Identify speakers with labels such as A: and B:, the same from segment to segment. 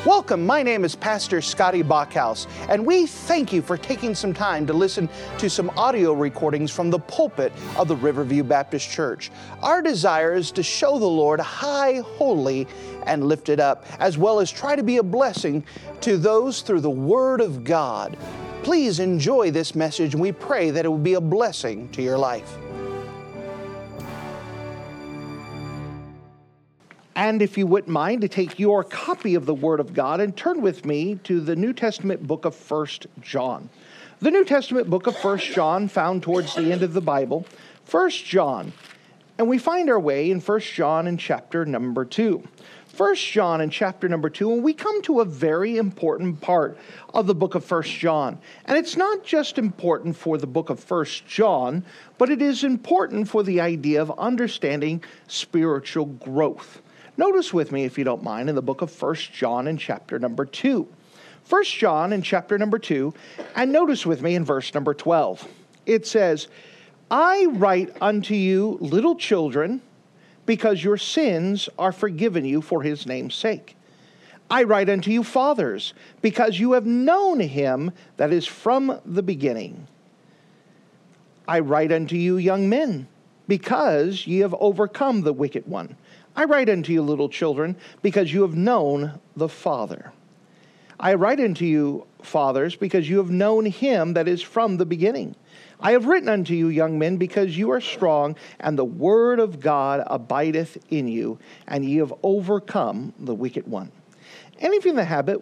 A: Welcome, my name is Pastor Scotty Bachhaus, and we thank you for taking some time to listen to some audio recordings from the pulpit of the Riverview Baptist Church. Our desire is to show the Lord high, holy, and lifted up, as well as try to be a blessing to those through the Word of God. Please enjoy this message, and we pray that it will be a blessing to your life. And if you wouldn't mind to take your copy of the Word of God and turn with me to the New Testament book of 1 John. The New Testament book of 1 John, found towards the end of the Bible, 1 John. And we find our way in 1 John in chapter number 2. 1 John in chapter number 2, and we come to a very important part of the book of 1 John. And it's not just important for the book of 1 John, but it is important for the idea of understanding spiritual growth. Notice with me, if you don't mind, in the book of 1 John in chapter number 2. 1 John in chapter number 2, and notice with me in verse number 12. It says, I write unto you, little children, because your sins are forgiven you for his name's sake. I write unto you, fathers, because you have known him that is from the beginning. I write unto you, young men, because ye have overcome the wicked one. I write unto you, little children, because you have known the Father. I write unto you, fathers, because you have known him that is from the beginning. I have written unto you, young men, because you are strong, and the word of God abideth in you, and ye have overcome the wicked one. And if you're in the habit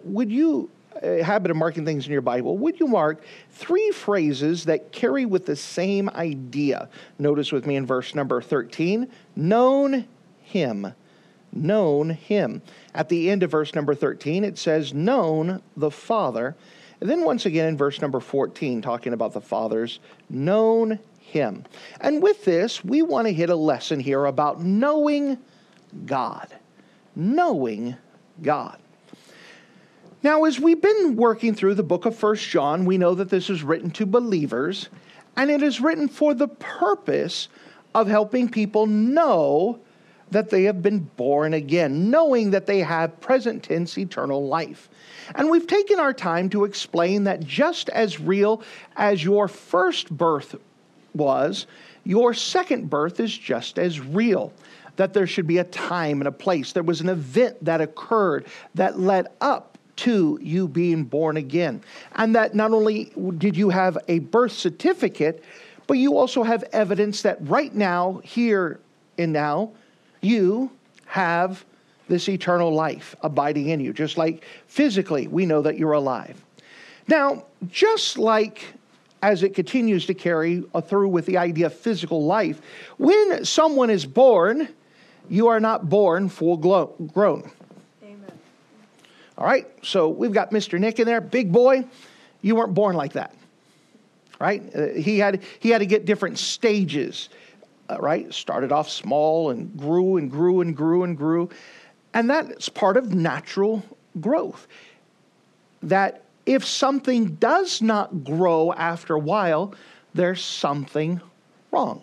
A: of marking things in your Bible, would you mark 3 phrases that carry with the same idea? Notice with me in verse number 13, known him. Known him. At the end of verse number 13, it says, known the Father. And then once again in verse number 14, talking about the fathers, known him. And with this, we want to hit a lesson here about knowing God. Knowing God. Now, as we've been working through the book of 1 John, we know that this is written to believers, and it is written for the purpose of helping people know that they have been born again, knowing that they have present tense eternal life. And we've taken our time to explain that just as real as your first birth was, your second birth is just as real. That there should be a time and a place. There was an event that occurred that led up to you being born again. And that not only did you have a birth certificate, but you also have evidence that right now, here and now, you have this eternal life abiding in you. Just like physically, we know that you're alive. Now, just like as it continues to carry through with the idea of physical life, when someone is born, you are not born full grown.
B: Amen.
A: All right, so we've got Mr. Nick in there, big boy. You weren't born like that, right? He had to get different stages. Right? Started off small and grew and grew and grew and grew. And that's part of natural growth. That if something does not grow after a while, there's something wrong.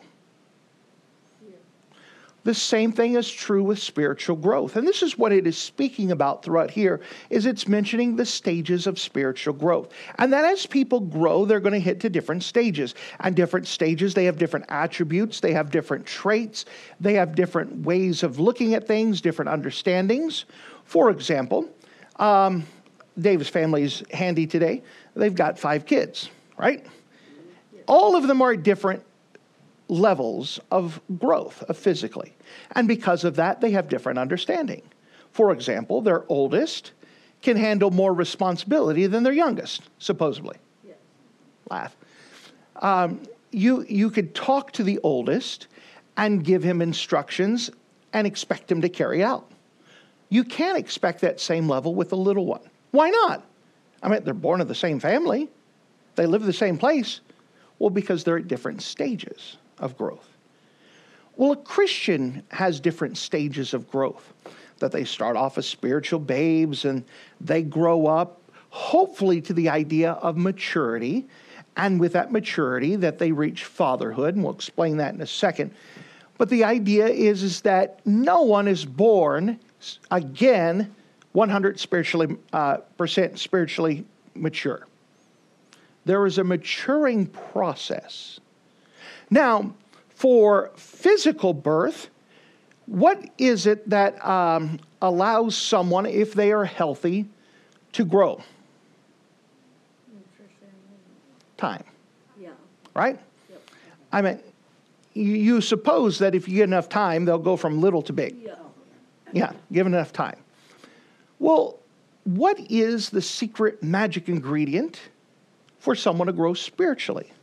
A: The same thing is true with spiritual growth. And this is what it is speaking about throughout here, is it's mentioning the stages of spiritual growth. And that as people grow, they're going to hit to different stages. And different stages, they have different attributes, they have different traits, they have different ways of looking at things, different understandings. For example, Dave's family's handy today. They've got 5 kids, right? All of them are different levels of growth physically. And because of that, they have different understanding. For example, their oldest can handle more responsibility than their youngest, supposedly.
B: Yes.
A: Laugh. You could talk to the oldest and give him instructions and expect him to carry out. You can't expect that same level with the little one. Why not? I mean, they're born of the same family. They live in the same place. Well, because they're at different stages of growth. Well, a Christian has different stages of growth, that they start off as spiritual babes and they grow up, hopefully to the idea of maturity, and with that maturity that they reach fatherhood, and we'll explain that in a second. But the idea is that no one is born again 100 percent spiritually mature. There is a maturing process. Now, for physical birth, what is it that allows someone, if they are healthy, to grow?
B: Nutrition.
A: Time.
B: Yeah.
A: Right?
B: Yep.
A: I mean, you suppose that if you get enough time, they'll go from little to big.
B: Yeah.
A: Yeah, given enough time. Well, what is the secret magic ingredient for someone to grow spiritually?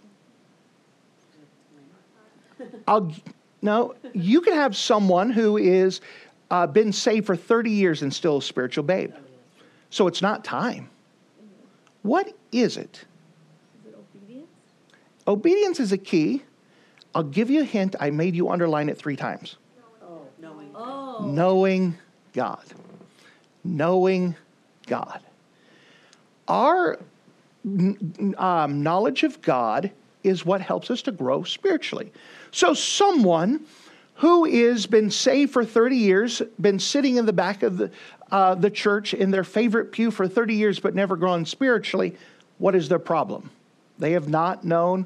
A: No, you can have someone who is been saved for 30 years and still a spiritual babe. So it's not time. What is it?
B: Is it obedience?
A: Obedience is a key. I'll give you a hint. I made you underline it 3 times.
B: Oh, knowing.
A: Knowing God. Knowing God. Our knowledge of God is what helps us to grow spiritually. So someone who has been saved for 30 years, been sitting in the back of the church in their favorite pew for 30 years but never grown spiritually, what is their problem? They have not known.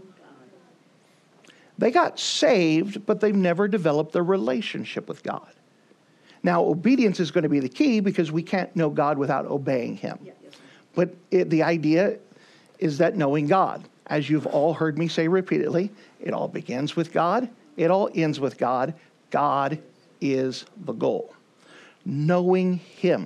A: They got saved, but they've never developed their relationship with God. Now, obedience is going to be the key because we can't know God without obeying Him.
B: Yeah, yes.
A: But the idea is that knowing God, as you've all heard me say repeatedly, it all begins with God. It all ends with God. God is the goal. Knowing Him.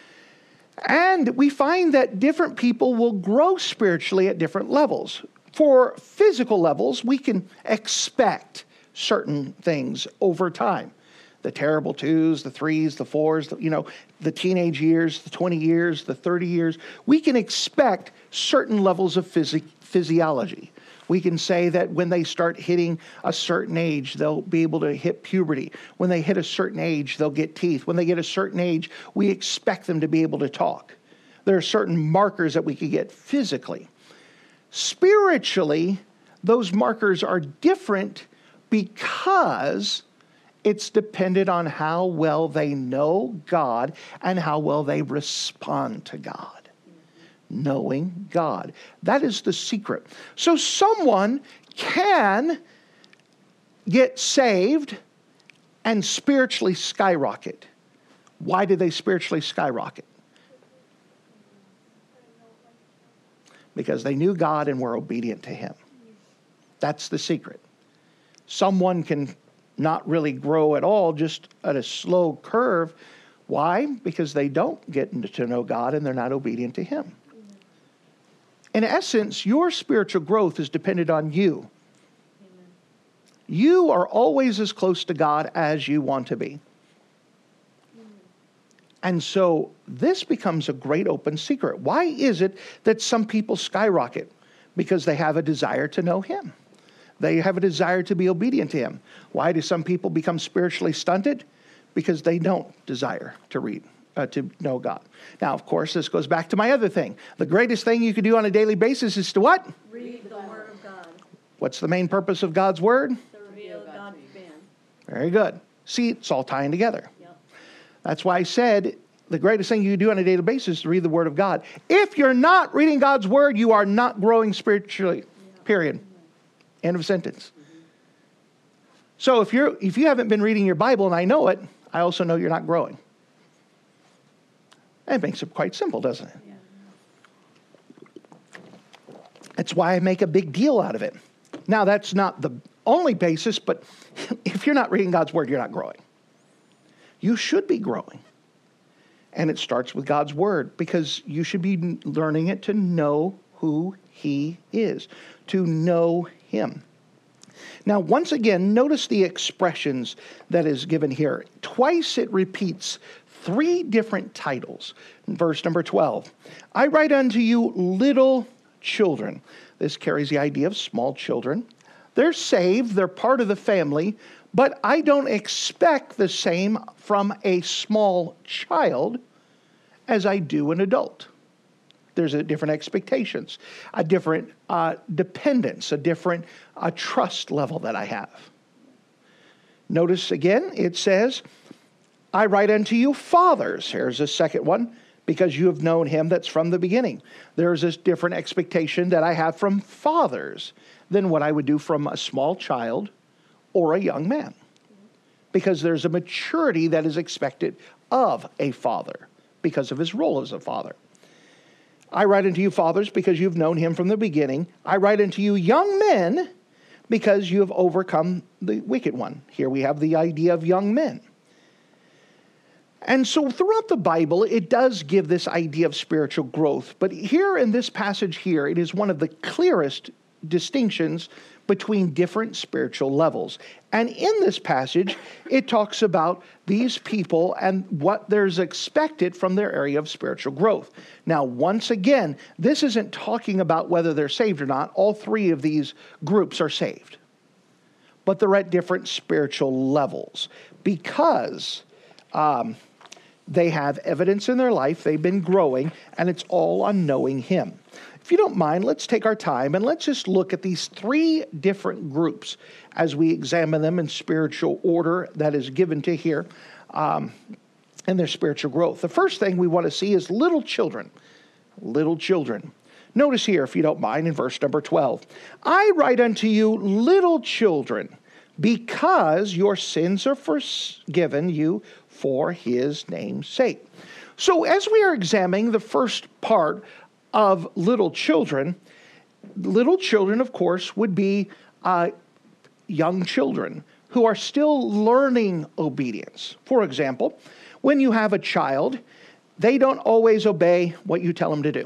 A: And we find that different people will grow spiritually at different levels. For physical levels, we can expect certain things over time. The terrible 2s, the 3s, the 4s, the teenage years, the 20 years, the 30 years. We can expect certain levels of physiology. We can say that when they start hitting a certain age, they'll be able to hit puberty. When they hit a certain age, they'll get teeth. When they get a certain age, we expect them to be able to talk. There are certain markers that we could get physically. Spiritually, those markers are different because it's dependent on how well they know God and how well they respond to God. Knowing God. That is the secret. So someone can get saved and spiritually skyrocket. Why did they spiritually skyrocket? Because they knew God and were obedient to Him. That's the secret. Someone can not really grow at all, just at a slow curve. Why? Because they don't get to know God and they're not obedient to Him. In essence, your spiritual growth is dependent on you.
B: Amen.
A: You are always as close to God as you want to be. And so this becomes a great open secret. Why is it that some people skyrocket? Because they have a desire to know Him. They have a desire to be obedient to Him. Why do some people become spiritually stunted? Because they don't desire to know God. Now, of course, this goes back to my other thing. The greatest thing you can do on a daily basis is to what?
B: Read the Word of God.
A: What's the main purpose of God's Word?
B: To reveal God to man.
A: Very good. See, it's all tying together.
B: Yep.
A: That's why I said the greatest thing you can do on a daily basis is to read the Word of God. If you're not reading God's Word, you are not growing spiritually. Period. End of sentence. So if you haven't been reading your Bible, and I know it, I also know you're not growing. It makes it quite simple, doesn't it?
B: Yeah.
A: That's why I make a big deal out of it. Now, that's not the only basis, but if you're not reading God's Word, you're not growing. You should be growing. And it starts with God's Word, because you should be learning it to know who He is, to know Him. Now, once again, notice the expressions that is given here. Twice it repeats 3 different titles. In verse number 12, I write unto you little children. This carries the idea of small children. They're saved, they're part of the family, but I don't expect the same from a small child as I do an adult. There's a different expectations, a different dependence, a different trust level that I have. Notice again, it says, I write unto you fathers. Here's a second one. because you have known him that's from the beginning. There's this different expectation that I have from fathers than what I would do from a small child or a young man. Because there's a maturity that is expected of a father because of his role as a father. I write unto you, fathers, because you've known him from the beginning. I write unto you, young men, because you have overcome the wicked one. Here we have the idea of young men. And so throughout the Bible, it does give this idea of spiritual growth. But here in this passage here, it is one of the clearest distinctions between different spiritual levels. And in this passage, it talks about these people and what there's expected from their area of spiritual growth. Now, once again, this isn't talking about whether they're saved or not. All three of these groups are saved. But they're at different spiritual levels because they have evidence in their life, they've been growing, and it's all on knowing him. If you don't mind, let's take our time and let's just look at these three different groups as we examine them in spiritual order that is given to here and their spiritual growth. The first thing we want to see is little children. Little children. Notice here, if you don't mind, in verse number 12. I write unto you, little children, because your sins are forgiven you for his name's sake. So as we are examining the first part of little children, of course, would be young children who are still learning obedience. For example, when you have a child, they don't always obey what you tell them to do.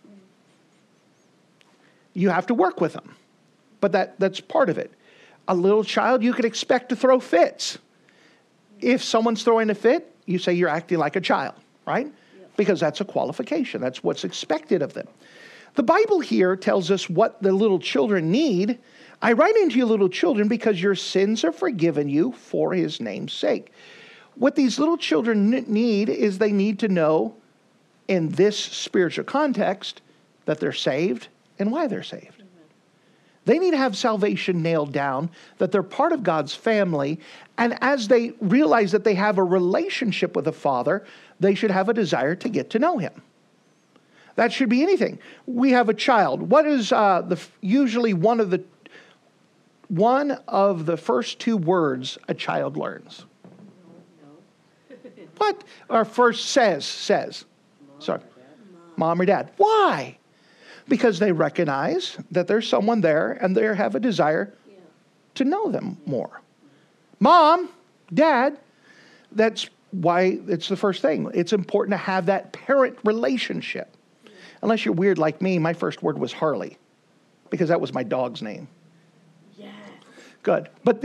A: You have to work with them, but that's part of it. A little child, you could expect to throw fits. If someone's throwing a fit, you say you're acting like a child, right? Because that's a qualification. That's what's expected of them. The Bible here tells us what the little children need. I write unto you, little children, because your sins are forgiven you for his name's sake. What these little children need is they need to know in this spiritual context that they're saved and why they're saved. They need to have salvation nailed down, that they're part of God's family, and as they realize that they have a relationship with the Father, they should have a desire to get to know him. That should be anything. We have a child. What is usually one of the first two words a child learns? What? Or first says. Sorry. Mom or dad. Why? Because they recognize that there's someone there and they have a desire to know them more. Mom, dad, that's why it's the first thing. It's important to have that parent relationship. Unless you're weird like me, my first word was Harley because that was my dog's name. Yeah. Good. But,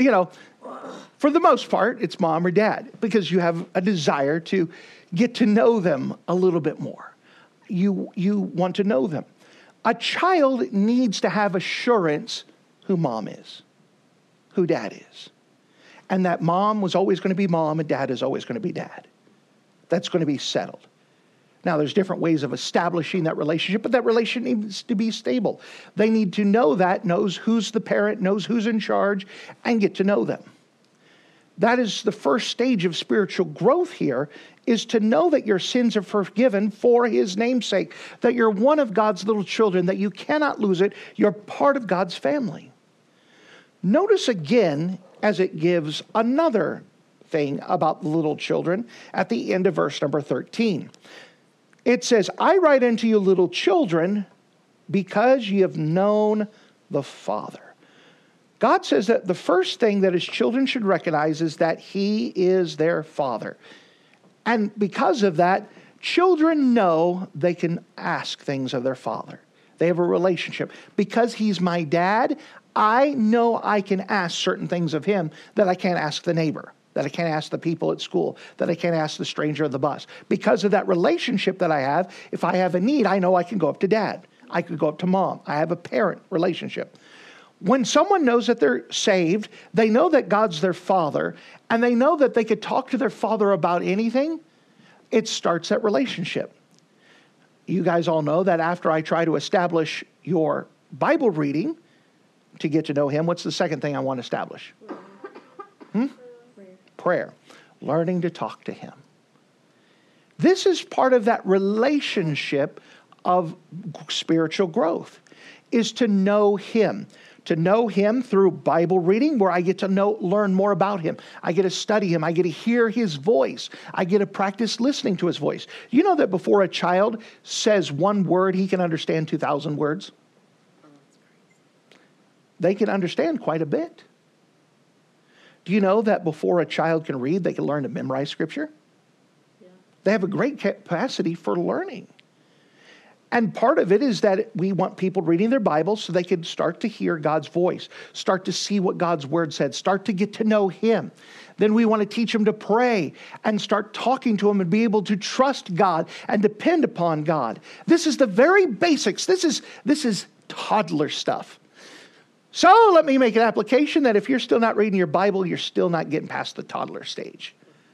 A: for the most part, it's mom or dad because you have a desire to get to know them a little bit more. You want to know them. A child needs to have assurance who mom is, who dad is. And that mom was always going to be mom and dad is always going to be dad. That's going to be settled. Now, there's different ways of establishing that relationship, but that relationship needs to be stable. They need to know that, knows who's the parent, knows who's in charge, and get to know them. That is the first stage of spiritual growth here, is to know that your sins are forgiven for his name's sake, that you're one of God's little children, that you cannot lose it. You're part of God's family. Notice again, as it gives another thing about little children at the end of verse number 13. It says, I write unto you, little children, because ye have known the Father. God says that the first thing that his children should recognize is that he is their Father. And because of that, children know they can ask things of their father. They have a relationship. Because he's my dad, I know I can ask certain things of him that I can't ask the neighbor, that I can't ask the people at school, that I can't ask the stranger on the bus. Because of that relationship that I have, if I have a need, I know I can go up to dad. I could go up to mom. I have a parent relationship. When someone knows that they're saved, they know that God's their Father, and they know that they could talk to their Father about anything, it starts that relationship. You guys all know that after I try to establish your Bible reading to get to know him, what's the second thing I want to establish? Prayer. Learning to talk to him. This is part of that relationship of spiritual growth, is to know Him. To know Him through Bible reading, where I get to learn more about Him. I get to study Him. I get to hear His voice. I get to practice listening to His voice. You know that before a child says one word, he can understand 2,000 words? They can understand quite a bit. Do you know that before a child can read, they can learn to memorize Scripture? Yeah. They have a great capacity for learning. And part of it is that we want people reading their Bibles so they can start to hear God's voice, start to see what God's Word said, start to get to know Him. Then we want to teach them to pray and start talking to Him and be able to trust God and depend upon God. This is the very basics. This is toddler stuff. So let me make an application that if you're still not reading your Bible, you're still not getting past the toddler stage.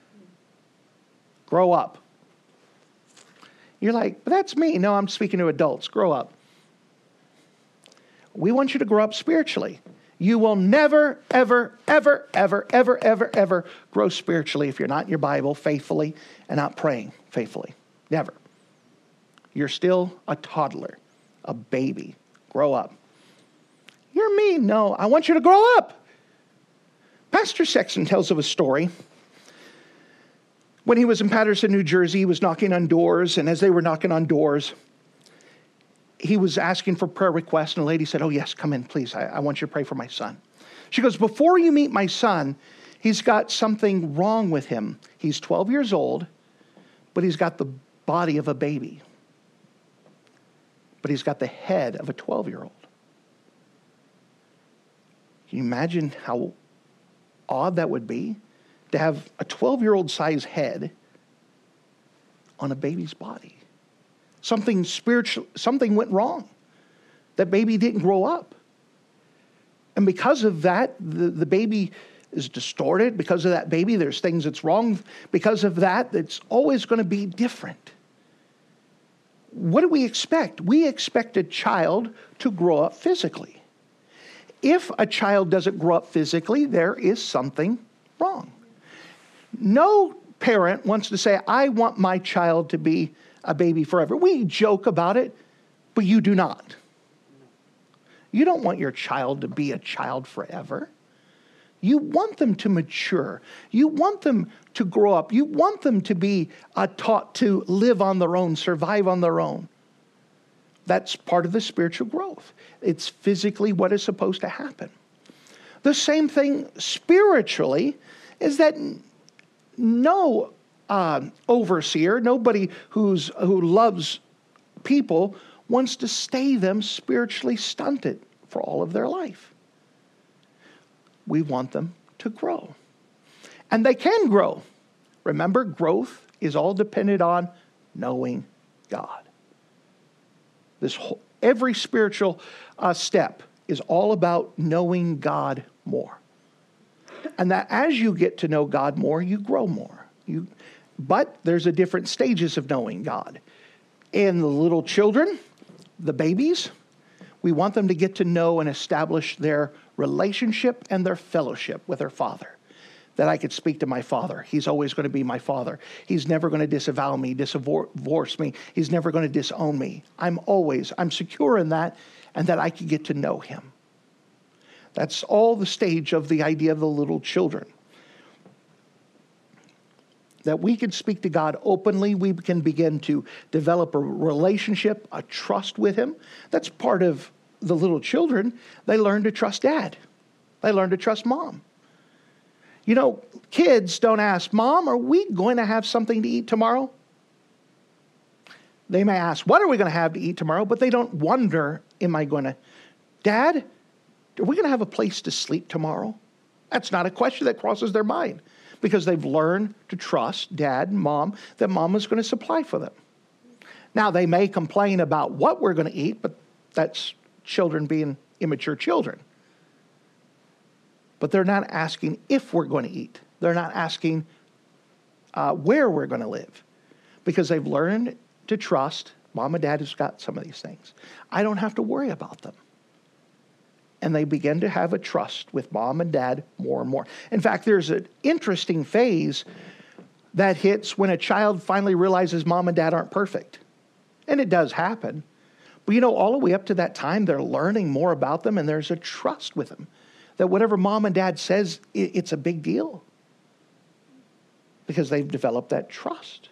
A: Grow up. You're like, but that's me. No, I'm speaking to adults. Grow up. We want you to grow up spiritually. You will never, ever, ever, ever, ever, ever, ever grow spiritually if you're not in your Bible faithfully and not praying faithfully. Never. You're still a toddler, a baby. Grow up. You're mean. No, I want you to grow up. Pastor Sexton tells of a story. When he was in Paterson, New Jersey, he was knocking on doors, and as they were knocking on doors, he was asking for prayer requests, and a lady said, "Oh, yes, come in, please. I want you to pray for my son." She goes, "Before you meet my son, he's got something wrong with him. He's 12 years old, but he's got the body of a baby. But he's got the head of a 12-year-old. Can you imagine how odd that would be? To have a 12-year-old size head on a baby's body. Something spiritual, something went wrong. That baby didn't grow up. And because of that, the baby is distorted. Because of that baby, there's things that's wrong. Because of that, it's always going to be different. What do we expect? We expect a child to grow up physically. If a child doesn't grow up physically, there is something wrong. No parent wants to say, I want my child to be a baby forever. We joke about it, but you do not. You don't want your child to be a child forever. You want them to mature. You want them to grow up. You want them to be taught to live on their own, survive on their own. That's part of the spiritual growth. It's physically what is supposed to happen. The same thing spiritually is that no overseer, nobody who loves people wants to stay them spiritually stunted for all of their life. We want them to grow. And they can grow. Remember, growth is all dependent on knowing God. Every spiritual step is all about knowing God more. And that as you get to know God more, you grow more. But there's a different stages of knowing God. In the little children, the babies, we want them to get to know and establish their relationship and their fellowship with their Father. That I could speak to my Father. He's always going to be my Father. He's never going to disavow me, divorce me. He's never going to disown me. I'm secure in that, and that I can get to know Him. That's all the stage of the idea of the little children. That we can speak to God openly. We can begin to develop a relationship, a trust with Him. That's part of the little children. They learn to trust Dad. They learn to trust Mom. You know, kids don't ask, Mom, are we going to have something to eat tomorrow? They may ask, what are we going to have to eat tomorrow? But they don't wonder, Dad, are we going to have a place to sleep tomorrow? That's not a question that crosses their mind, because they've learned to trust Dad and Mom, that Mom is going to supply for them. Now, they may complain about what we're going to eat, but that's children being immature children. But they're not asking if we're going to eat. They're not asking where we're going to live, because they've learned to trust Mom and Dad has got some of these things. I don't have to worry about them. And they begin to have a trust with Mom and Dad more and more. In fact, there's an interesting phase that hits when a child finally realizes mom and dad aren't perfect. And it does happen. But all the way up to that time, they're learning more about them, and there's a trust with them. That whatever mom and dad says, it's a big deal. Because they've developed that trust.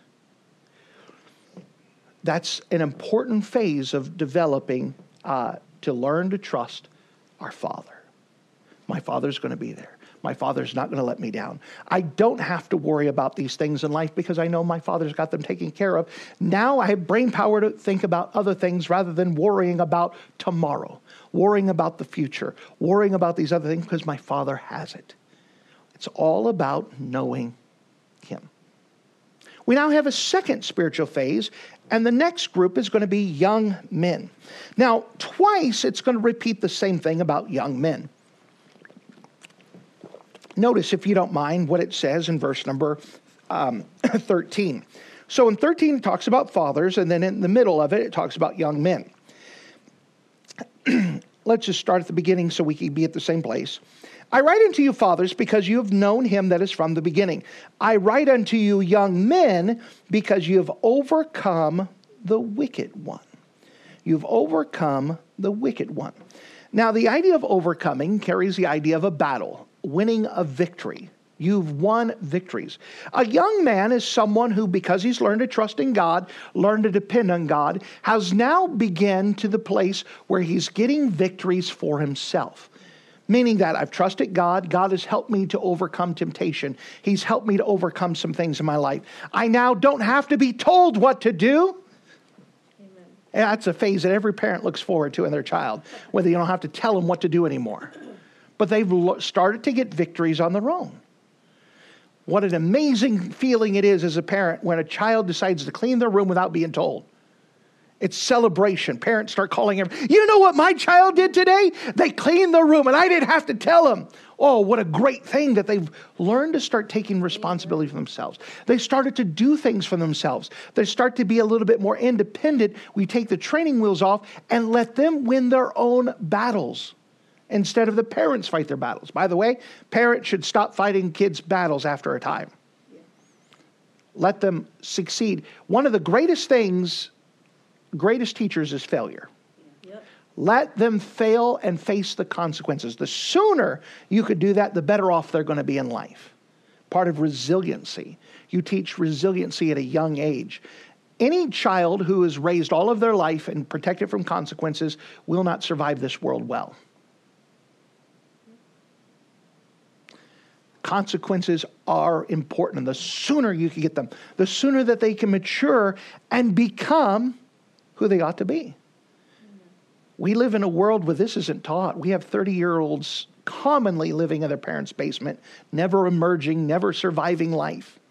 A: That's an important phase of developing to learn to trust our Father. My Father's going to be there. My Father's not going to let me down. I don't have to worry about these things in life because I know my Father's got them taken care of. Now I have brain power to think about other things rather than worrying about tomorrow, worrying about the future, worrying about these other things because my Father has it. It's all about knowing Him. We now have a second spiritual phase, and the next group is going to be young men. Now, twice it's going to repeat the same thing about young men. Notice, if you don't mind, what it says in verse number 13. So in 13, it talks about fathers, and then in the middle of it, it talks about young men. Let's just start at the beginning so we can be at the same place. I write unto you, fathers, because you have known him that is from the beginning. I write unto you, young men, because you have overcome the wicked one. You've overcome the wicked one. Now, the idea of overcoming carries the idea of a battle, winning a victory. You've won victories. A young man is someone who, because he's learned to trust in God, learned to depend on God, has now begun to the place where he's getting victories for himself. Meaning that I've trusted God. God has helped me to overcome temptation. He's helped me to overcome some things in my life. I now don't have to be told what to do. Amen. And that's a phase that every parent looks forward to in their child, whether you don't have to tell them what to do anymore. But they've started to get victories on their own. What an amazing feeling it is as a parent when a child decides to clean their room without being told. It's celebration. Parents start calling him, you know what my child did today? They cleaned the room and I didn't have to tell them. Oh, what a great thing that they've learned to start taking responsibility for themselves. They started to do things for themselves. They start to be a little bit more independent. We take the training wheels off and let them win their own battles instead of the parents fight their battles. By the way, parents should stop fighting kids' battles after a time. Let them succeed. One of the greatest teachers is failure. Yep. Let them fail and face the consequences. The sooner you could do that, the better off they're going to be in life. Part of resiliency. You teach resiliency at a young age. Any child who is raised all of their life and protected from consequences will not survive this world well. Consequences are important. And the sooner you can get them, the sooner that they can mature and become who they ought to be. We live in a world where this isn't taught. We have 30-year-olds commonly living in their parents' basement, never emerging, never surviving life.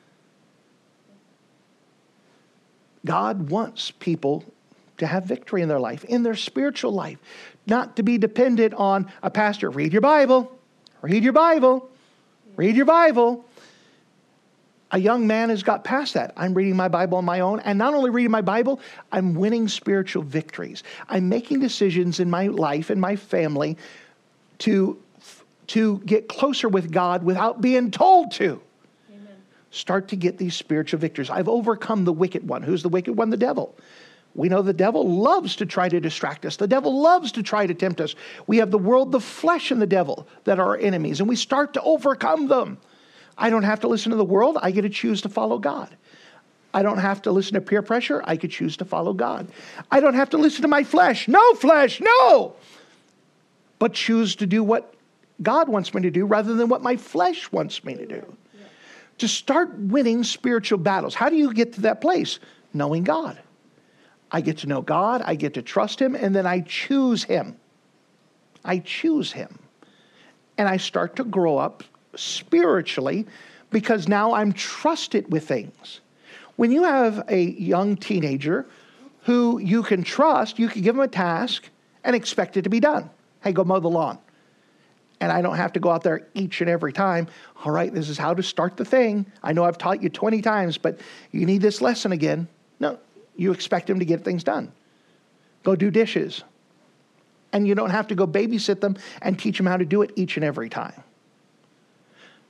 A: God wants people to have victory in their life, in their spiritual life, not to be dependent on a pastor. Read your Bible. Read your Bible. Read your Bible. A young man has got past that. I'm reading my Bible on my own. And not only reading my Bible, I'm winning spiritual victories. I'm making decisions in my life and my family to get closer with God without being told to. Amen. Start to get these spiritual victories. I've overcome the wicked one. Who's the wicked one? The devil. We know the devil loves to try to distract us. The devil loves to try to tempt us. We have the world, the flesh, and the devil that are our enemies, and we start to overcome them. I don't have to listen to the world. I get to choose to follow God. I don't have to listen to peer pressure. I could choose to follow God. I don't have to listen to my flesh. No flesh, no! But choose to do what God wants me to do rather than what my flesh wants me to do. Yeah. To start winning spiritual battles. How do you get to that place? Knowing God. I get to know God, I get to trust Him, and then I choose Him. I choose Him. And I start to grow up spiritually because now I'm trusted with things. When you have a young teenager who you can trust, you can give them a task and expect it to be done. Hey, go mow the lawn. And I don't have to go out there each and every time. All right, this is how to start the thing. I know I've taught you 20 times, but you need this lesson again. No. You expect them to get things done. Go do dishes. And you don't have to go babysit them and teach them how to do it each and every time.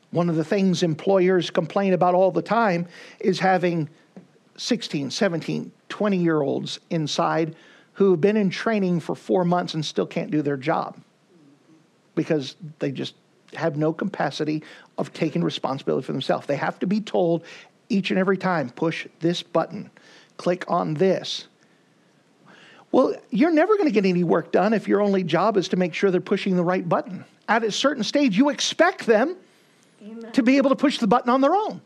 A: One of the things employers complain about all the time is having 16, 17, 20-year-olds inside who have been in training for 4 months and still can't do their job because they just have no capacity of taking responsibility for themselves. They have to be told each and every time, push this button, click on this. Well, you're never going to get any work done if your only job is to make sure they're pushing the right button. At a certain stage, you expect them to be able to push the button on their own.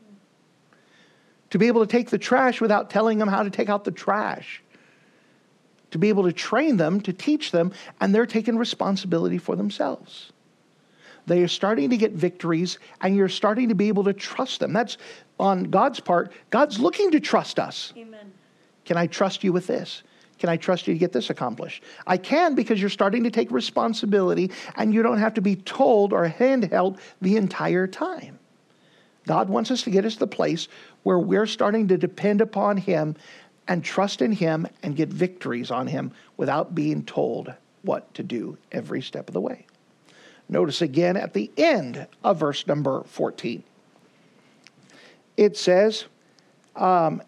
A: To be able to take the trash without telling them how to take out the trash. To be able to train them, to teach them, and they're taking responsibility for themselves. They are starting to get victories, and you're starting to be able to trust them. That's on God's part. God's looking to trust us.
B: Amen.
A: Can I trust you with this? Can I trust you to get this accomplished? I can, because you're starting to take responsibility, and you don't have to be told or handheld the entire time. God wants us to get us to the place where we're starting to depend upon Him and trust in Him and get victories on Him without being told what to do every step of the way. Notice again at the end of verse number 14. It says, I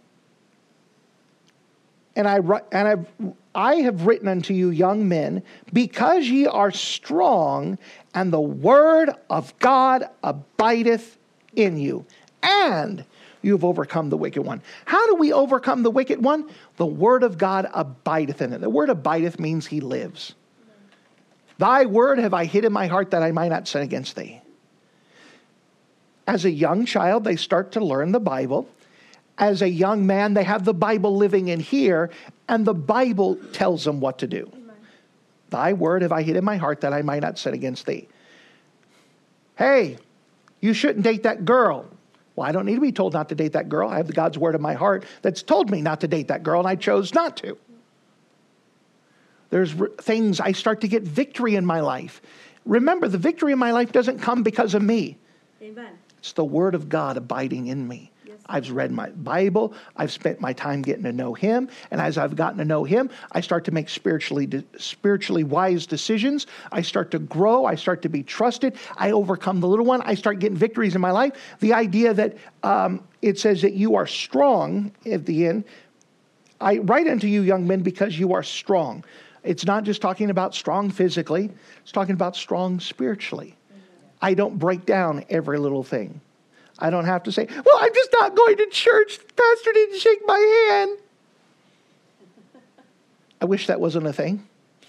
A: have written unto you, young men, because ye are strong, and the word of God abideth in you, and you have overcome the wicked one. How do we overcome the wicked one? The word of God abideth in it. The word abideth means He lives. Thy word have I hid in my heart that I might not sin against thee. As a young child, they start to learn the Bible. As a young man, they have the Bible living in here, and the Bible tells them what to do. Amen. Thy word have I hid in my heart that I might not sin against thee. Hey, you shouldn't date that girl. Well, I don't need to be told not to date that girl. I have the God's word in my heart that's told me not to date that girl, and I chose not to. There's things I start to get victory in my life. Remember, the victory in my life doesn't come because of me.
B: Amen.
A: It's the word of God abiding in me. Yes. I've read my Bible. I've spent my time getting to know Him. And as I've gotten to know Him, I start to make spiritually wise decisions. I start to grow. I start to be trusted. I overcome the little one. I start getting victories in my life. The idea that it says that you are strong at the end. I write unto you, young men, because you are strong. It's not just talking about strong physically. It's talking about strong spiritually. I don't break down every little thing. I don't have to say, well, I'm just not going to church. The pastor didn't shake my hand. I wish that wasn't a thing.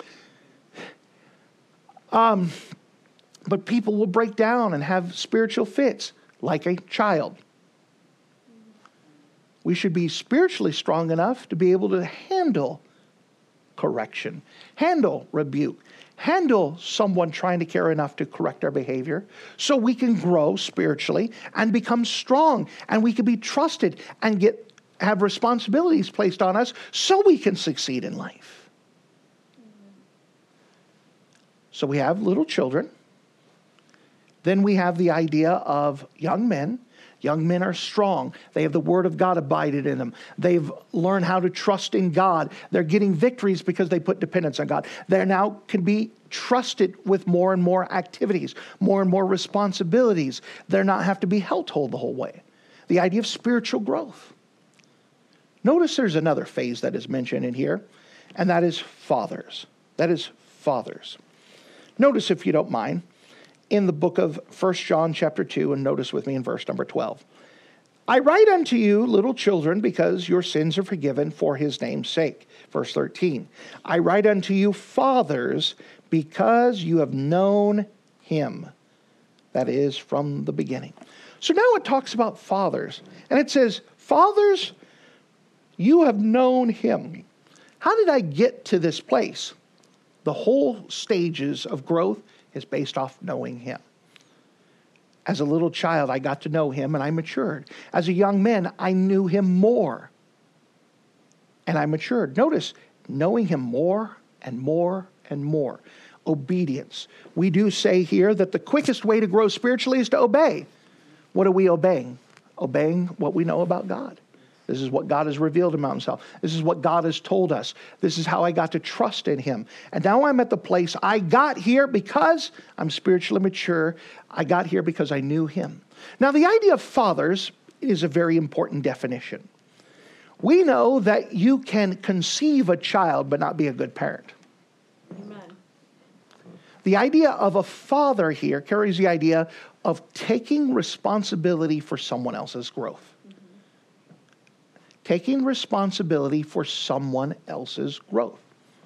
A: But people will break down and have spiritual fits like a child. We should be spiritually strong enough to be able to handle correction, handle rebuke, handle someone trying to care enough to correct our behavior so we can grow spiritually and become strong, and we can be trusted and have responsibilities placed on us so we can succeed in life. So we have little children. Then we have the idea of young men. Young men are strong. They have the word of God abided in them. They've learned how to trust in God. They're getting victories because they put dependence on God. They now can be trusted with more and more activities, more and more responsibilities. They're not have to be held the whole way. The idea of spiritual growth. Notice there's another phase that is mentioned in here, and that is fathers. That is fathers. Notice, if you don't mind, in the book of 1 John chapter 2, and notice with me in verse number 12. I write unto you, little children, because your sins are forgiven for His name's sake. Verse 13. I write unto you, fathers, because you have known Him. That is, from the beginning. So now it talks about fathers. And it says, fathers, you have known Him. How did I get to this place? The whole stages of growth is based off knowing Him. As a little child, I got to know Him and I matured. As a young man, I knew Him more and I matured. Notice, knowing Him more and more and more. Obedience. We do say here that the quickest way to grow spiritually is to obey. What are we obeying? Obeying what we know about God. This is what God has revealed about himself. This is what God has told us. This is how I got to trust in him. And now I'm at the place I got here because I'm spiritually mature. I got here because I knew him. Now, the idea of fathers is a very important definition. We know that you can conceive a child but not be a good parent.
B: Amen.
A: The idea of a father here carries the idea of taking responsibility for someone else's growth. Taking responsibility for someone else's growth.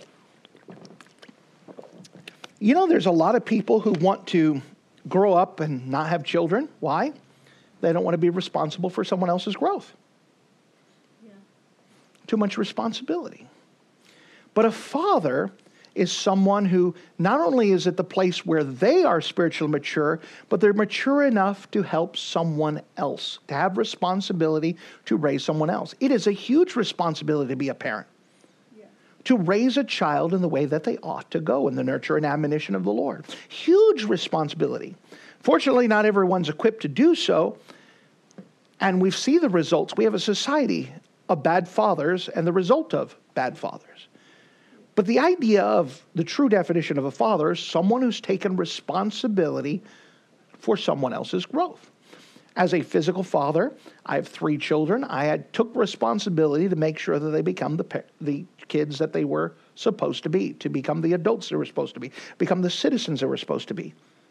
A: You know, there's a lot of people who want to grow up and not have children. Why? They don't want to be responsible for someone else's growth.
B: Yeah.
A: Too much responsibility. But a father is someone who not only is at the place where they are spiritually mature, but they're mature enough to help someone else, to have responsibility to raise someone else. It is a huge responsibility to be a parent, to raise a child in the way that they ought to go in the nurture and admonition of the Lord. Huge responsibility. Fortunately, not everyone's equipped to do so, and we see the results. We have a society of bad fathers and the result of bad fathers. But the idea of the true definition of a father is someone who's taken responsibility for someone else's growth. As a physical father, I have 3 children. I took responsibility to make sure that they become the kids that they were supposed to become the adults they were supposed to be, become the citizens they were supposed to be.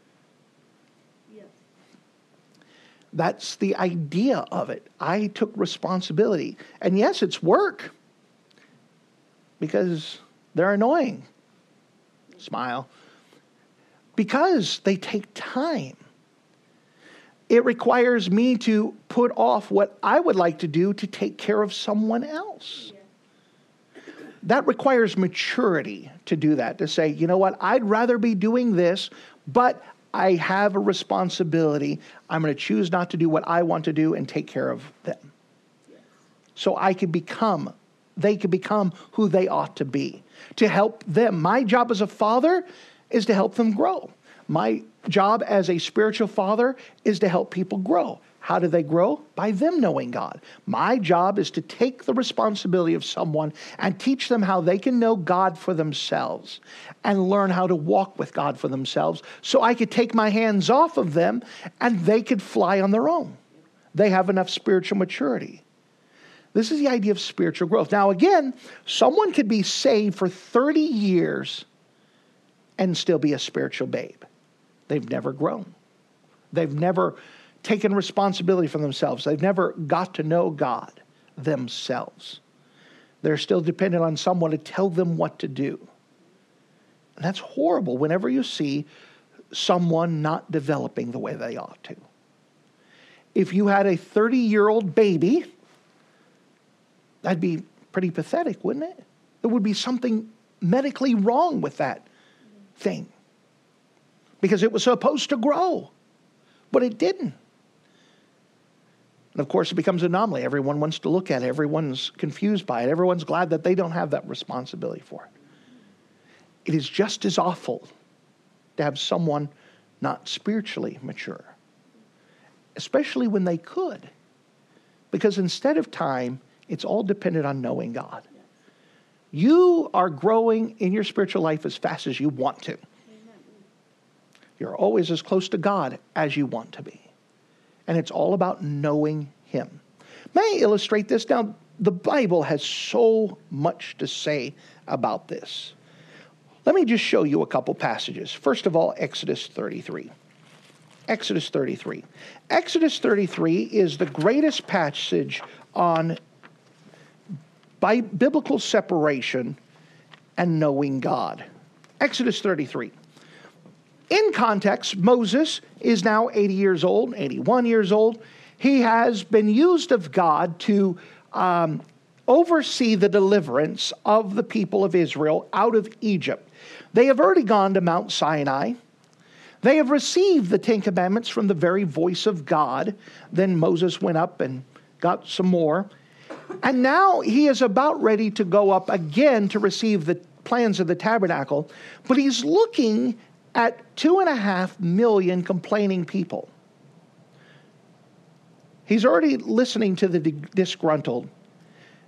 B: Yes.
A: That's the idea of it. I took responsibility. And yes, it's work. Because they're annoying. Smile. Because they take time. It requires me to put off what I would like to do to take care of someone else. Yeah. That requires maturity to do that, to say, you know what, I'd rather be doing this, but I have a responsibility. I'm going to choose not to do what I want to do and take care of them. Yes. So they could become who they ought to be, to help them. My job as a father is to help them grow. My job as a spiritual father is to help people grow. How do they grow? By them knowing God. My job is to take the responsibility of someone and teach them how they can know God for themselves and learn how to walk with God for themselves so I could take my hands off of them and they could fly on their own. They have enough spiritual maturity. This is the idea of spiritual growth. Now, again, someone could be saved for 30 years and still be a spiritual babe. They've never grown. They've never taken responsibility for themselves. They've never got to know God themselves. They're still dependent on someone to tell them what to do. And that's horrible whenever you see someone not developing the way they ought to. If you had a 30-year-old baby, that'd be pretty pathetic, wouldn't it? There would be something medically wrong with that thing. Because it was supposed to grow, but it didn't. And of course, it becomes an anomaly. Everyone wants to look at it. Everyone's confused by it. Everyone's glad that they don't have that responsibility for it. It is just as awful to have someone not spiritually mature, especially when they could. Because instead of time, it's all dependent on knowing God. You are growing in your spiritual life as fast as you want to. You're always as close to God as you want to be. And it's all about knowing Him. May I illustrate this? Now, the Bible has so much to say about this. Let me just show you a couple passages. First of all, Exodus 33. Exodus 33. Exodus 33 is the greatest passage on biblical separation and knowing God. Exodus 33. In context, Moses is now 80 years old, 81 years old. He has been used of God to oversee the deliverance of the people of Israel out of Egypt. They have already gone to Mount Sinai. They have received the 10 Commandments from the very voice of God. Then Moses went up and got some more. And now he is about ready to go up again to receive the plans of the tabernacle. But he's looking at 2.5 million complaining people. He's already listening to the disgruntled.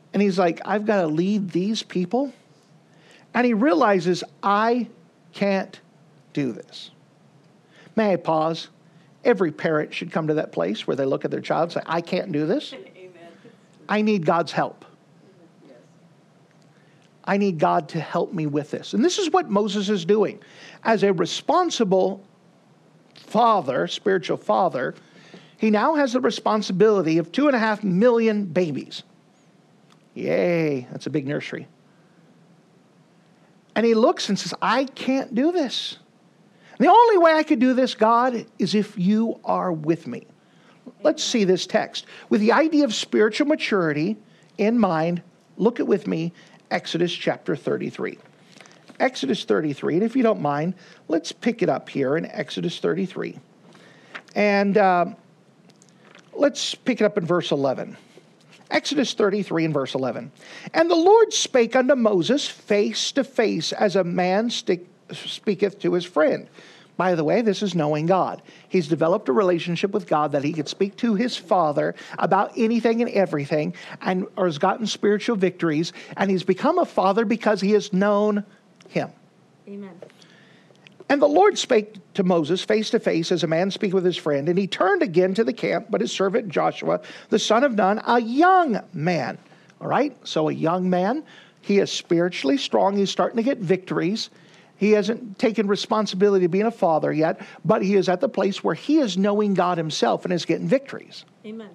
A: And he's like, I've got to lead these people. And he realizes, I can't do this. May I pause? Every parent should come to that place where they look at their child and say, I can't do this.
B: Amen.
A: I need God's help.
B: Yes.
A: I need God to help me with this. And this is what Moses is doing. As a responsible father, spiritual father, he now has the responsibility of 2.5 million babies. Yay, that's a big nursery. And he looks and says, I can't do this. The only way I could do this, God, is if you are with me. Let's see this text. With the idea of spiritual maturity in mind, look at with me Exodus chapter 33. Exodus 33, and if you don't mind, let's pick it up here in Exodus 33. And let's pick it up in verse 11. Exodus 33 and verse 11. And the Lord spake unto Moses face to face as a man speaketh to his friend. By the way, this is knowing God. He's developed a relationship with God that he could speak to his Father about anything and everything, or has gotten spiritual victories, and he's become a father because he has known him.
B: Amen.
A: And the Lord spake to Moses face to face as a man speaketh with his friend, and he turned again to the camp, but his servant Joshua, the son of Nun, a young man. All right, so a young man, he is spiritually strong, he's starting to get victories. He hasn't taken responsibility of being a father yet, but he is at the place where he is knowing God himself and is getting victories.
B: Amen.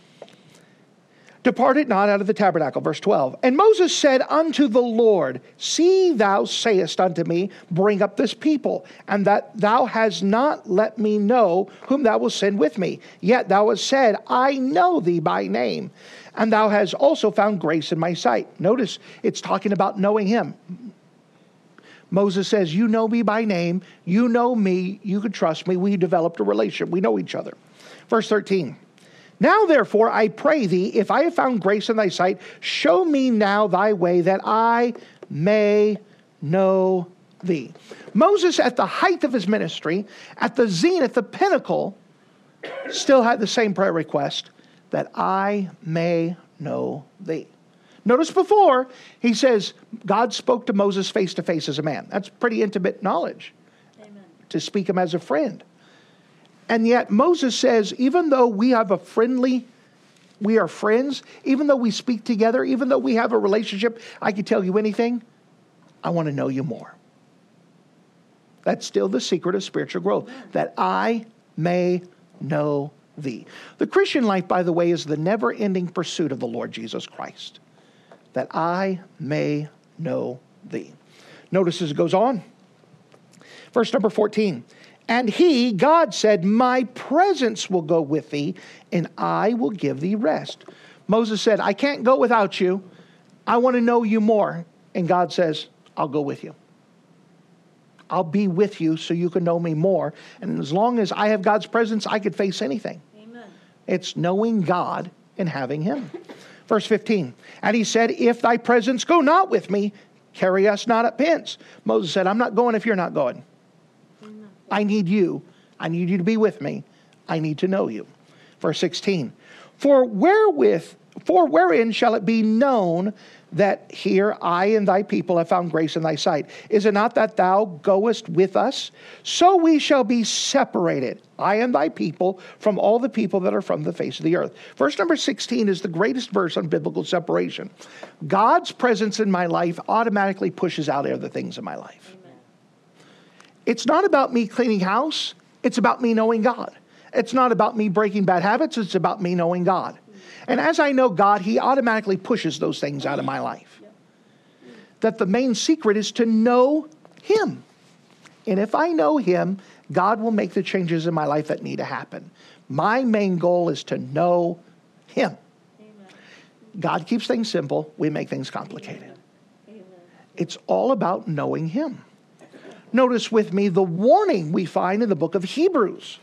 A: Departed not out of the tabernacle, verse 12. And Moses said unto the Lord, See, thou sayest unto me, bring up this people, and that thou hast not let me know whom thou wilt send with me. Yet thou hast said, I know thee by name, and thou hast also found grace in my sight. Notice it's talking about knowing him. Moses says, you know me by name, you know me, you can trust me, we developed a relationship, we know each other. Verse 13. Now therefore I pray thee, if I have found grace in thy sight, show me now thy way that I may know thee. Moses, at the height of his ministry, at the zenith, the pinnacle, still had the same prayer request, that I may know thee. Notice before, he says, God spoke to Moses face to face as a man. That's pretty intimate knowledge.
B: Amen.
A: To speak him as a friend. And yet Moses says, even though we are friends, even though we speak together, even though we have a relationship, I can tell you anything, I want to know you more. That's still the secret of spiritual growth, that I may know thee. The Christian life, by the way, is the never-ending pursuit of the Lord Jesus Christ, that I may know thee. Notice as it goes on. Verse number 14. And he, God said, my presence will go with thee, and I will give thee rest. Moses said, I can't go without you. I want to know you more. And God says, I'll go with you. I'll be with you so you can know me more. And as long as I have God's presence, I could face anything.
B: Amen.
A: It's knowing God and having him. Verse 15. And he said, if thy presence go not with me, carry us not up hence. Moses said, I'm not going if you're not going.
B: Amen.
A: I need you. I need you to be with me. I need to know you. Verse 16. For wherein shall it be known that here I and thy people have found grace in thy sight? Is it not that thou goest with us? So we shall be separated, I and thy people, from all the people that are from the face of the earth. Verse number 16 is the greatest verse on biblical separation. God's presence in my life automatically pushes out other things in my life.
B: Amen.
A: It's not about me cleaning house. It's about me knowing God. It's not about me breaking bad habits. It's about me knowing God. And as I know God, he automatically pushes those things out of my life. That the main secret is to know him. And if I know him, God will make the changes in my life that need to happen. My main goal is to know him.
B: Amen.
A: God keeps things simple. We make things complicated.
B: Amen.
A: It's all about knowing him. Notice with me the warning we find in the book of Hebrews.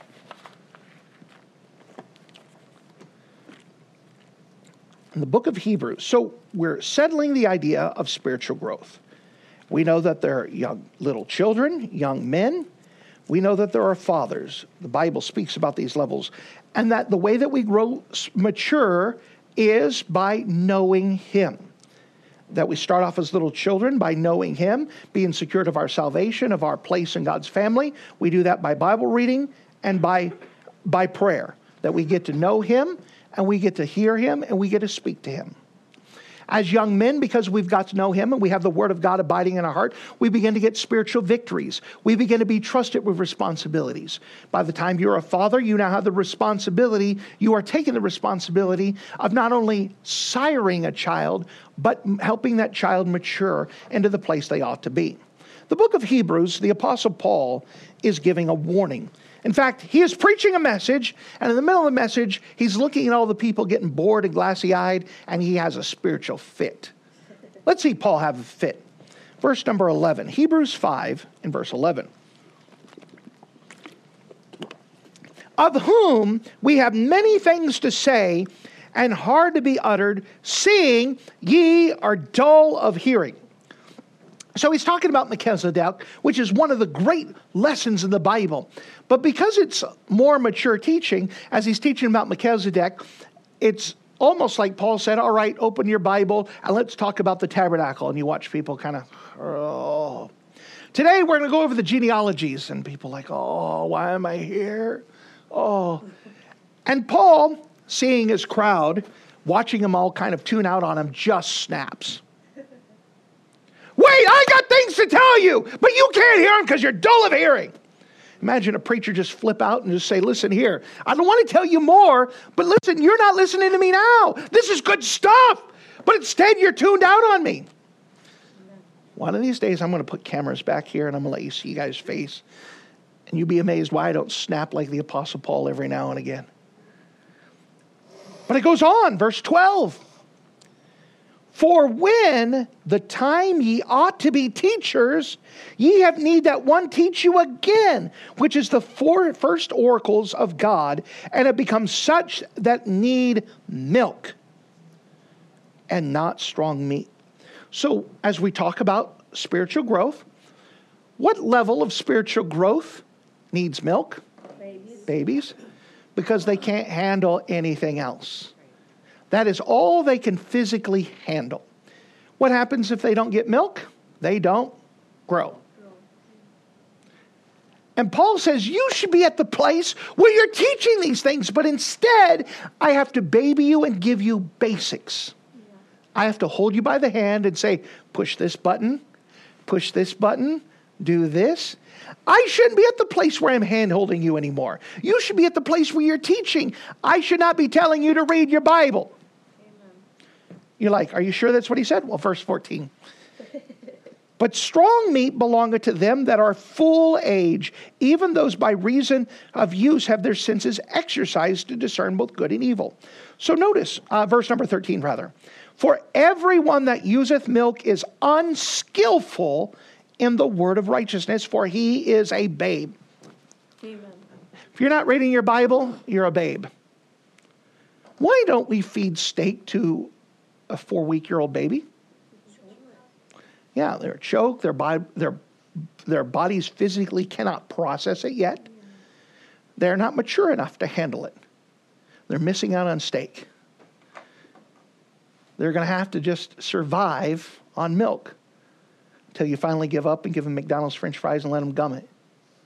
A: In the book of Hebrews. So we're settling the idea of spiritual growth. We know that there are young little children, young men. We know that there are fathers. The Bible speaks about these levels. And that the way that we grow mature is by knowing Him. That we start off as little children by knowing Him, being secured of our salvation, of our place in God's family. We do that by Bible reading and by prayer. That we get to know Him, and we get to hear Him, and we get to speak to Him. As young men, because we've got to know Him and we have the Word of God abiding in our heart, we begin to get spiritual victories. We begin to be trusted with responsibilities. By the time you're a father, you now have the responsibility, you are taking the responsibility of not only siring a child, but helping that child mature into the place they ought to be. The book of Hebrews, the Apostle Paul is giving a warning. In fact, he is preaching a message, and in the middle of the message, he's looking at all the people getting bored and glassy-eyed, and he has a spiritual fit. Let's see Paul have a fit. Verse number 11, Hebrews 5 and verse 11. Of whom we have many things to say, and hard to be uttered, seeing ye are dull of hearing. So he's talking about Melchizedek, which is one of the great lessons in the Bible. But because it's more mature teaching, as he's teaching about Melchizedek, it's almost like Paul said, all right, open your Bible and let's talk about the tabernacle. And you watch people kind of, oh. Today we're going to go over the genealogies. And people like, oh, why am I here? Oh. And Paul, seeing his crowd, watching them all kind of tune out on him, just snaps. Wait, I got things to tell you, but you can't hear them because you're dull of hearing. Imagine a preacher just flip out and just say, listen here, I don't want to tell you more, but listen, you're not listening to me now. This is good stuff, but instead you're tuned out on me. One of these days I'm going to put cameras back here and I'm going to let you see you guys' face. And you'll be amazed why I don't snap like the Apostle Paul every now and again. But it goes on, verse 12. For when the time ye ought to be teachers, ye have need that one teach you again, which is the first oracles of God, and it becomes such that need milk and not strong meat. So as we talk about spiritual growth, what level of spiritual growth needs milk? Babies. Because they can't handle anything else. That is all they can physically handle. What happens if they don't get milk? They don't grow. And Paul says, you should be at the place where you're teaching these things, but instead, I have to baby you and give you basics. I have to hold you by the hand and say, push this button, do this. I shouldn't be at the place where I'm hand-holding you anymore. You should be at the place where you're teaching. I should not be telling you to read your Bible. Amen. You're like, are you sure that's what he said? Well, verse 14. But strong meat belongeth to them that are full age, even those by reason of use have their senses exercised to discern both good and evil. So notice, verse number 13 rather. For everyone that useth milk is unskillful in the word of righteousness, for he is a babe. Amen. If you're not reading your Bible, you're a babe. Why don't we feed steak to a 4-week-old baby? Yeah, they're choked. Their bodies physically cannot process it yet. They're not mature enough to handle it. They're missing out on steak. They're going to have to just survive on milk until you finally give up and give them McDonald's French fries and let them gum it.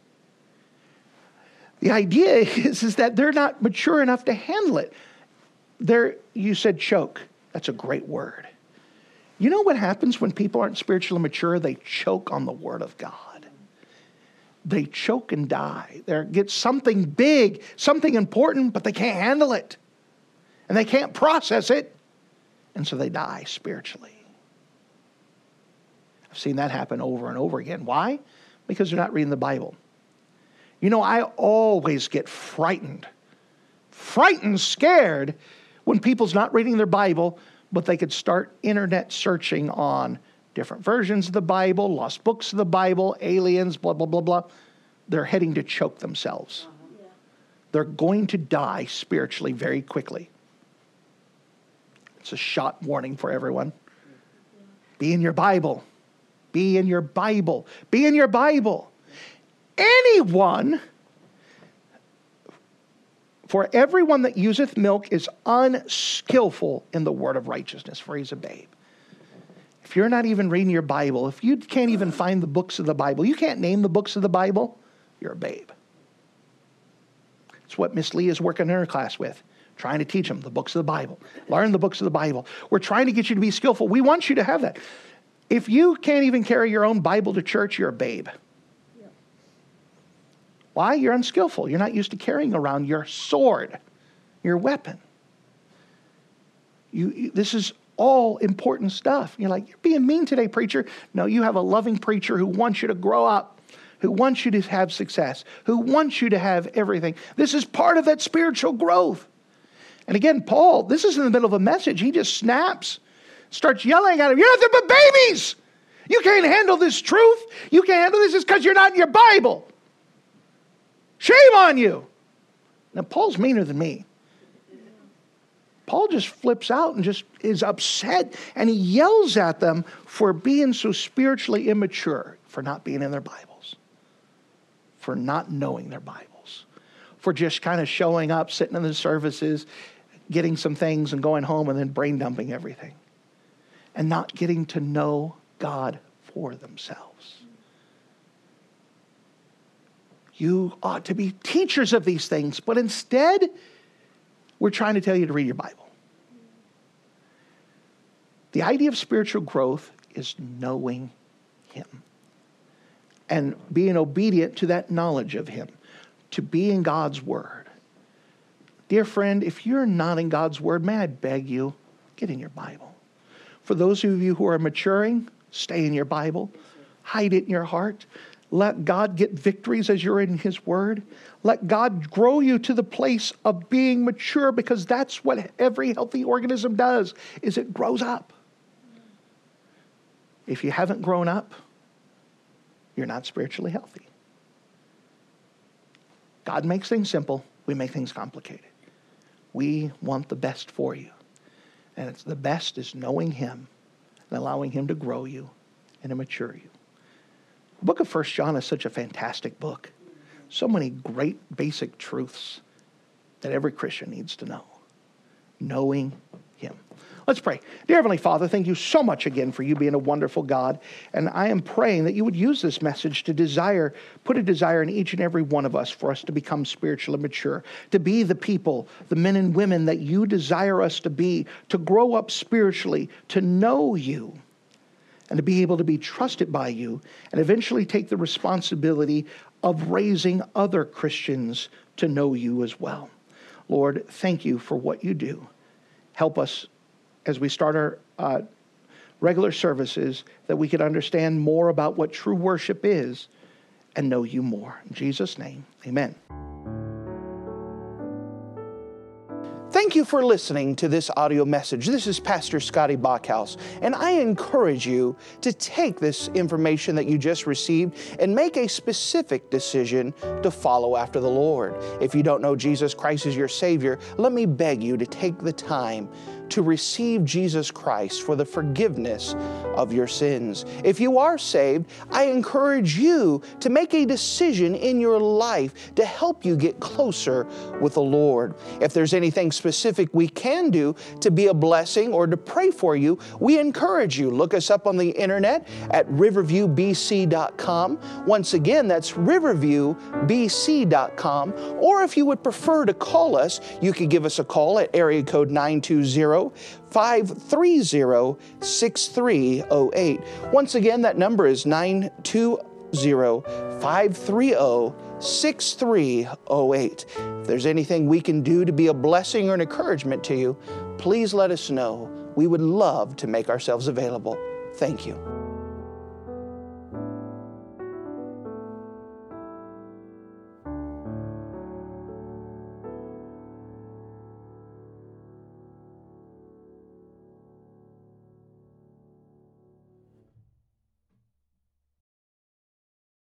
A: The idea is that they're not mature enough to handle it. You said choke. That's a great word. You know what happens when people aren't spiritually mature? They choke on the Word of God. They choke and die. They get something big, something important, but they can't handle it. And they can't process it. And so they die spiritually. I've seen that happen over and over again. Why? Because they're not reading the Bible. You know, I always get frightened, scared when people's not reading their Bible, but they could start internet searching on different versions of the Bible, lost books of the Bible, aliens, blah, blah, blah, blah. They're heading to choke themselves. They're going to die spiritually very quickly. It's a shot warning for everyone. Be in your Bible. Be in your Bible. Be in your Bible. Anyone For everyone that useth milk is unskillful in the word of righteousness, for he's a babe. If you're not even reading your Bible, if you can't even find the books of the Bible, you can't name the books of the Bible, you're a babe. It's what Miss Lee is working in her class with, trying to teach them the books of the Bible. Learn the books of the Bible. We're trying to get you to be skillful. We want you to have that. If you can't even carry your own Bible to church, you're a babe. Yep. Why? You're unskillful. You're not used to carrying around your sword, your weapon. This is all important stuff. You're like, you're being mean today, preacher. No, you have a loving preacher who wants you to grow up, who wants you to have success, who wants you to have everything. This is part of that spiritual growth. And again, Paul, this is in the middle of a message. He just snaps, starts yelling at him. You're nothing but babies. You can't handle this truth. You can't handle this. It's because you're not in your Bible. Shame on you. Now, Paul's meaner than me. Paul just flips out and just is upset, and he yells at them for being so spiritually immature, for not being in their Bibles, for not knowing their Bibles, for just kind of showing up, sitting in the services, getting some things and going home and then brain dumping everything, and not getting to know God for themselves. You ought to be teachers of these things, but instead, we're trying to tell you to read your Bible. The idea of spiritual growth is knowing Him and being obedient to that knowledge of Him, to be in God's Word. Dear friend, if you're not in God's Word, may I beg you, get in your Bible. For those of you who are maturing, stay in your Bible. Hide it in your heart. Let God get victories as you're in His Word. Let God grow you to the place of being mature, because that's what every healthy organism does, is it grows up. If you haven't grown up, you're not spiritually healthy. God makes things simple. We make things complicated. We want the best for you. And the best is knowing Him and allowing Him to grow you and to mature you. The book of 1 John is such a fantastic book. So many great basic truths that every Christian needs to know. Knowing Him. Let's pray. Dear Heavenly Father, thank you so much again for you being a wonderful God. And I am praying that you would use this message to put a desire in each and every one of us for us to become spiritually mature, to be the people, the men and women that you desire us to be, to grow up spiritually, to know you, and to be able to be trusted by you, and eventually take the responsibility of raising other Christians to know you as well. Lord, thank you for what you do. Help us as we start our regular services, that we could understand more about what true worship is and know you more. In Jesus' name, amen. Thank you for listening to this audio message. This is Pastor Scotty Bachhaus, and I encourage you to take this information that you just received and make a specific decision to follow after the Lord. If you don't know Jesus Christ as your Savior, let me beg you to take the time to receive Jesus Christ for the forgiveness of your sins. If you are saved, I encourage you to make a decision in your life to help you get closer with the Lord. If there's anything specific we can do to be a blessing or to pray for you, we encourage you. Look us up on the internet at riverviewbc.com. Once again, that's riverviewbc.com. Or if you would prefer to call us, you could give us a call at area code 920-530-6308. Once again, that number is 920-530-6308. If there's anything we can do to be a blessing or an encouragement to you, please let us know. We would love to make ourselves available. Thank you.